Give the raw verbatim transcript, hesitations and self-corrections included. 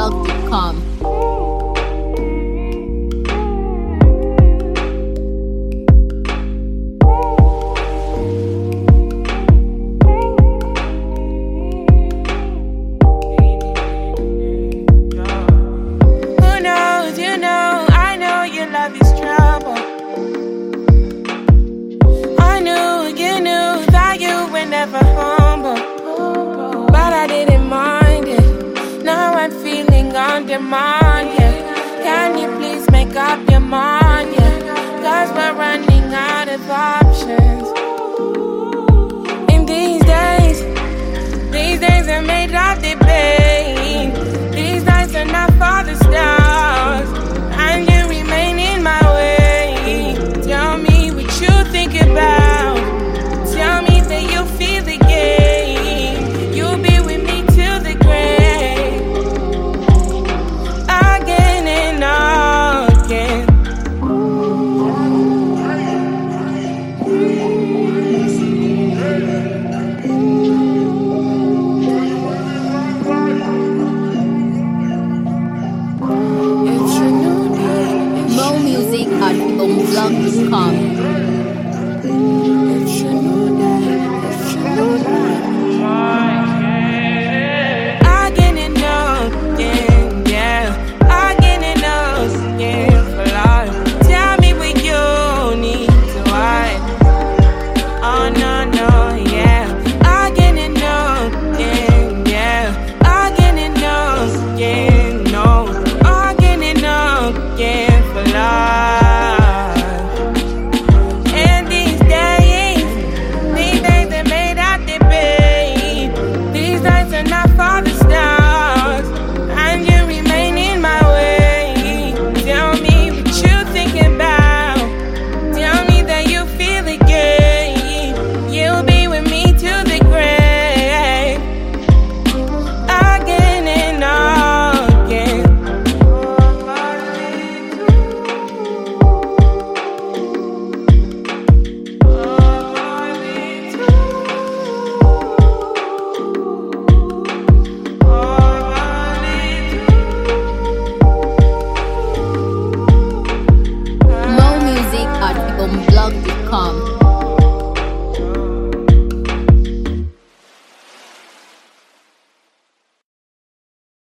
blog dot com. Never humble, but I didn't mind it. Now I'm feeling on demand, yeah. Can you please make up your mind, yeah? Cause we're running out of options.